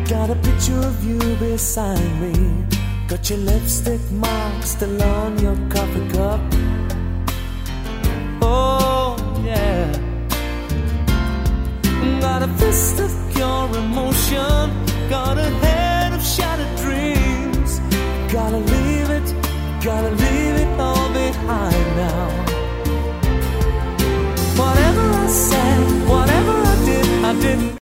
Got a picture of you beside me. Got your lipstick mark still on your coffee cup. Oh yeah. Got a fist of pure emotion. Got a head of shattered dreams. Gotta leave it all behind now. Whatever I said, whatever I did, I didn't